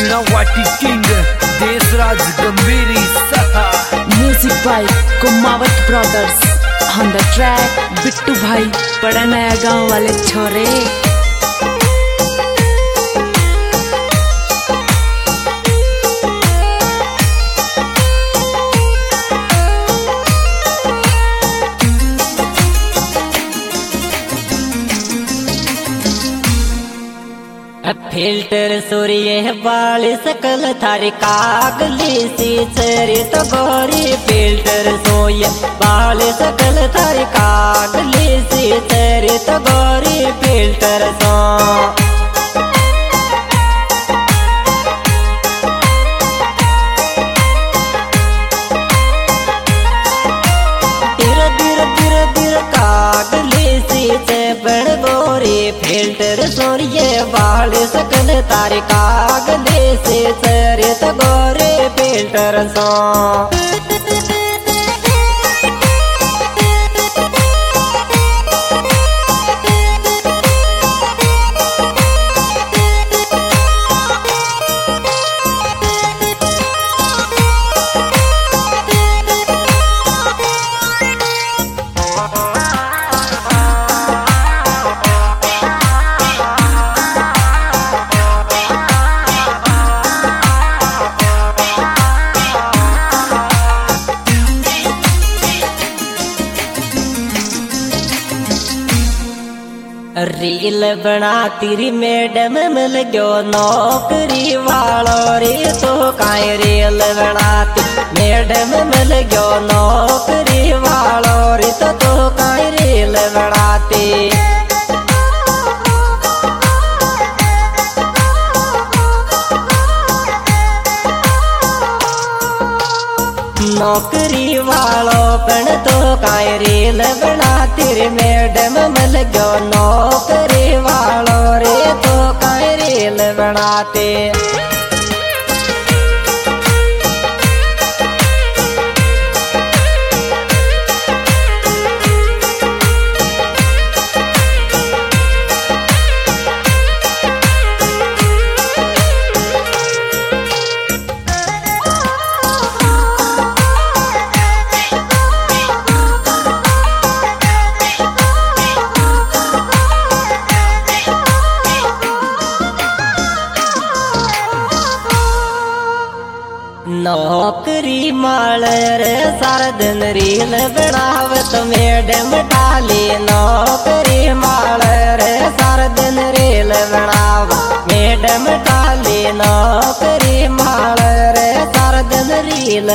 वाटी किंग देशराज गंभीरी सहा। Music by Kumawat brothers. On the track Bittu भाई बड़ा नया गांव वाले छोरे। फिल्टर सूर्य बाल सकल थारी कागली सी चरित गोरी। फिल्टर सोय बाल सकल थारी कागली सी चरित गोरी। फिल्टर सो फिल्टर सूर्य बाल सकल तारे कागले से चरित गोरे। फिल्टर सो रील बनाती री मैडम मिल गयो नौकरी वालो रे। तो काई रील बनाती मैडम मिल गयो नौकरी वालो रे। तो काई रील बनाती नौकरी वालों पण तो काई रील बनाती रे। मैडम मिल गयो नौकरी वालों रे। तो काई रील बनाते नौकरी माल रे। सारा दिन रील बनावत मैडम डाली। नौकरी माल रे। सारा दिन रील बनाव मैडम डाली। नौकरी माल रे। सारा दिन रील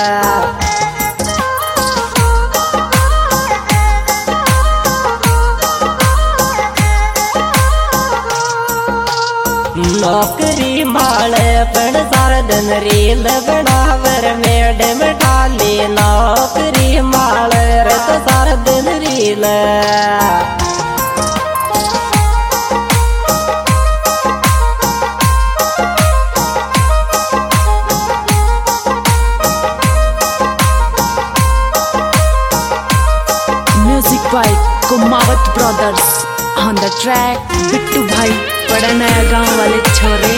नौकरी माल पण सारा दिन रील बनावर मैडम डाली। नौकरी माल रे। तो सारा दिन reel music by Kumawat brothers. On the track Bittu भाई बड़ा नया गांव वाले छोरे।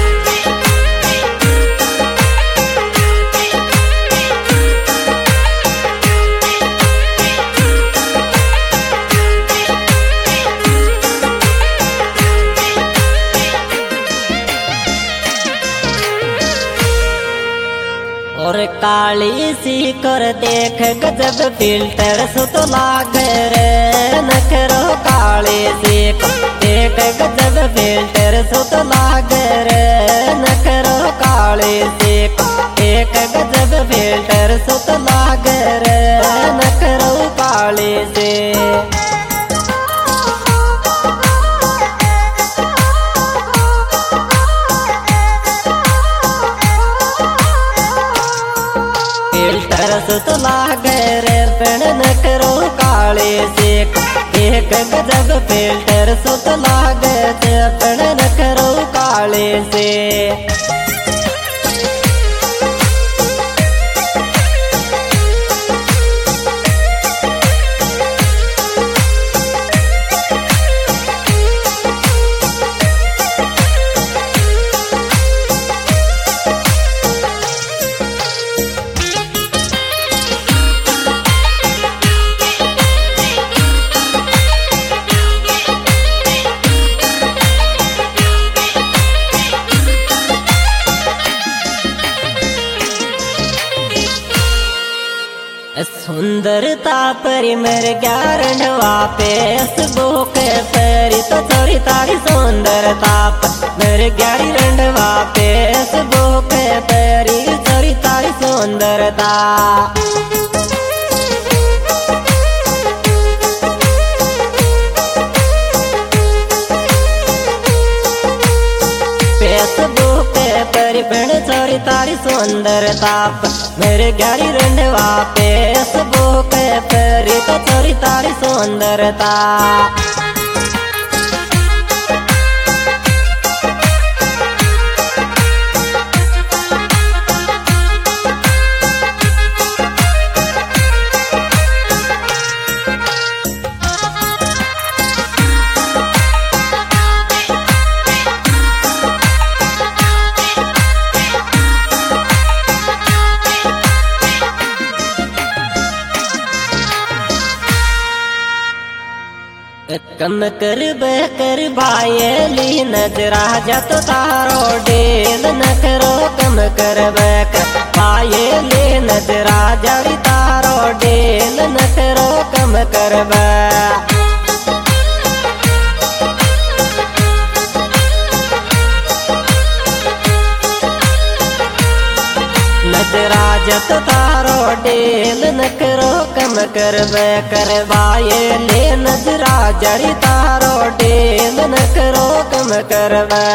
और काली सी कर देख गजब फिल्टर सुत लागे रे। नखरो काली सी देख गजब फिल्टर सुत लागे रे। नखरो काली सी एक गजब फिल्टर सुत लागे रे। नखरो काली से सुत लागे रे। पण नखरो काले से एक गजब फिल्टर सुत लागे से। पण नखरो काले से सुंदरता पर मेरे ग्यारंडवा फेसबुक पर तो छोरी तारी सुंदरता पर मेरे ग्यारी रंडवा फेसबुक पर छोरी तारी सुंदरता फेसबुक पर छोरी तारी सुंदरता मेरे ग्यारी रंडवा फेसबुक पर तो छोरी तारी सुंदरता कम कर भाईली नजरा जत तारो डेल न करो कम कर भाईली नजरा जरी तारो डेल न करो कम कर नजरा जत तारो डेल न करो कम करवाए ले नजरा जरी तारो डेल न करो कम करवा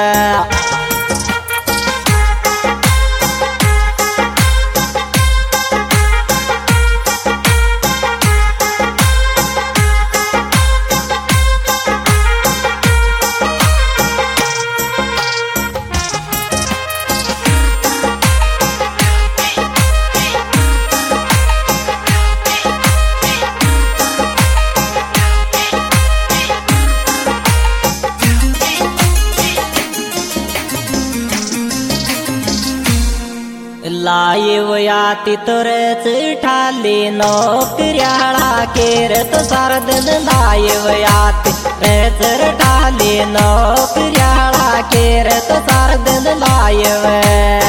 लाए वयाती तोरे चिठाली नौकरियाड़ा केर तो सारा दिन लाए वयाती रेचर ठाली नौकरियाड़ा केर तो सारा दिन लाए वे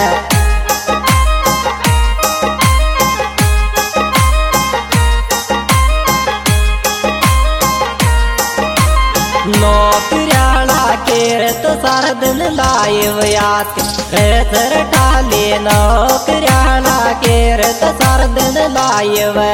नौकरियाड़ा केर तो सारा दिन लाए वयाती रेचर ठाली नौकरियाड़ा केर तो सारा दिन लाए वे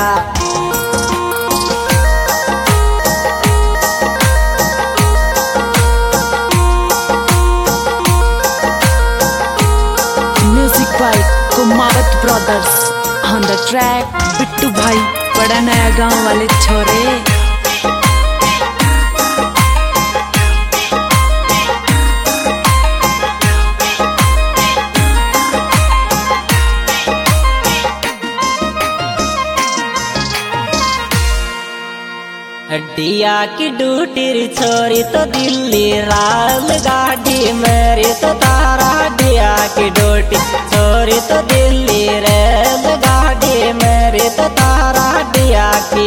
music by Kumawat brothers on the track Bittu भाई बड़ा नया गांव वाले छोरे हड्डिया की डूटी छोरी तो दिल्ली राल गाड़ी मेरी तो तारा हड्डिया की डूटी छोरी तो दिल्ली रेल गाड़ी मेरी तो तारा हड्डिया की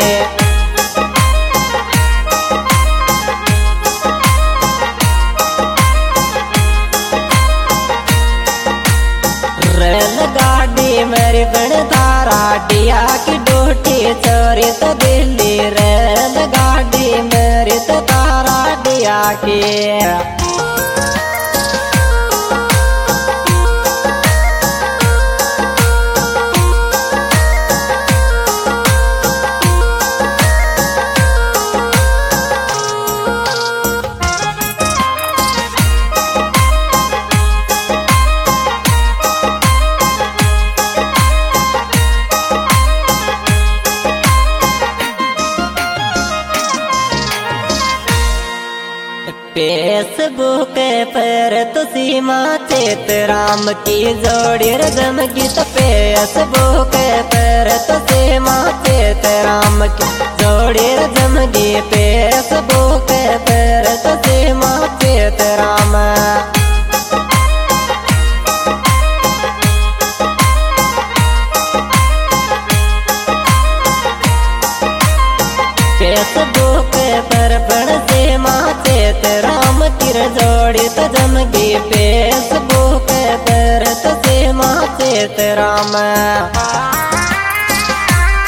रेल गाड़ी मेरी बन तारा हड्डिया की डूटी छोरी तो दिल्ली रेल गाड़ी मेरी तो तारा हड्डिया की फेसबुक पर तो सीमा चेत राम की जोड़ी रजम की तो फेसबुक पर तो सीमा चेत राम की जोड़ी रजम की फेसबुक पर तो सीमा चेत राम फेसबुक पर पण सीमा चेत राम तिर जोड़ी तो जमगी फेसबुक पर तो सीमा चेत राम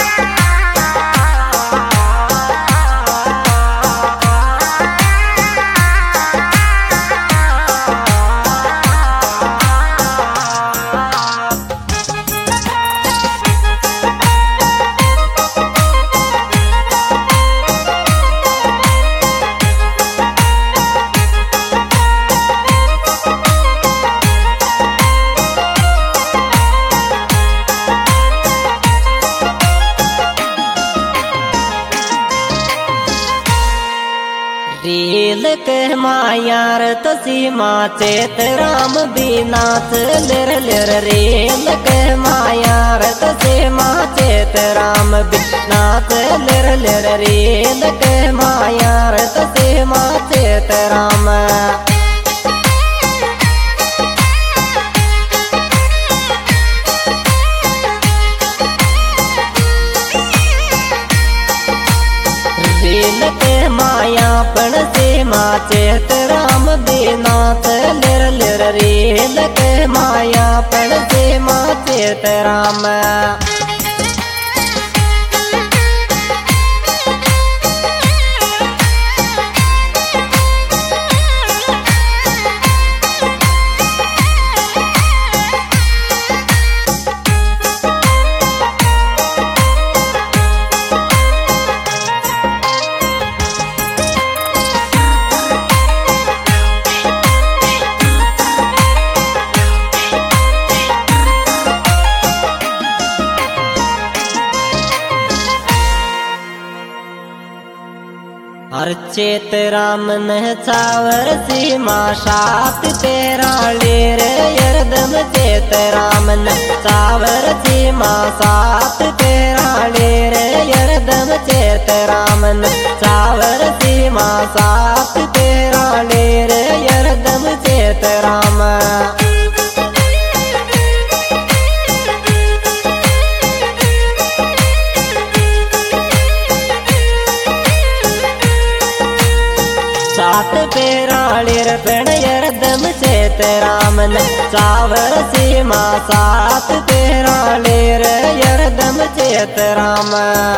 रील के मायार तसीमा चेत राम बीनाथ लिर लिर रील के मायार तसीमा चेत राम बीनाथ लिर लिर रील के मायार तसीमा चेत राम रील के मायापन सीमा चेत राम बीनाथ लिर लिर रील के मायापन सीमा चेत राम हर चेत राम न चावर सीमा सात तेरा लेर यरदम चेत राम न चावर सीमा सात तेरा लेर यरदम चेत राम न चावर सीमा सात तेरा लेर यरदम चेत राम सात पेराളിर पेण यरदम चेत राम न चावर सीमा सात पेराളിर यरदम चेत राम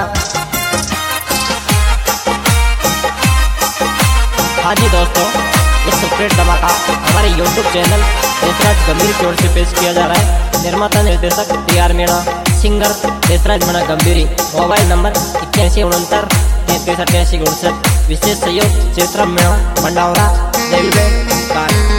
हाँ जी दोस्तों, ये सब्सक्राइब धमाका हमारे YouTube चैनल देसराज गंभीर की ओर से पेश किया जा रहा है। निर्माता निर्देशक TR Meena, singer Desraj Meena Gambhiri. Mobile number 8169 33 88 59। विशेष सहयोग चेतराम मीणा भंडावरा।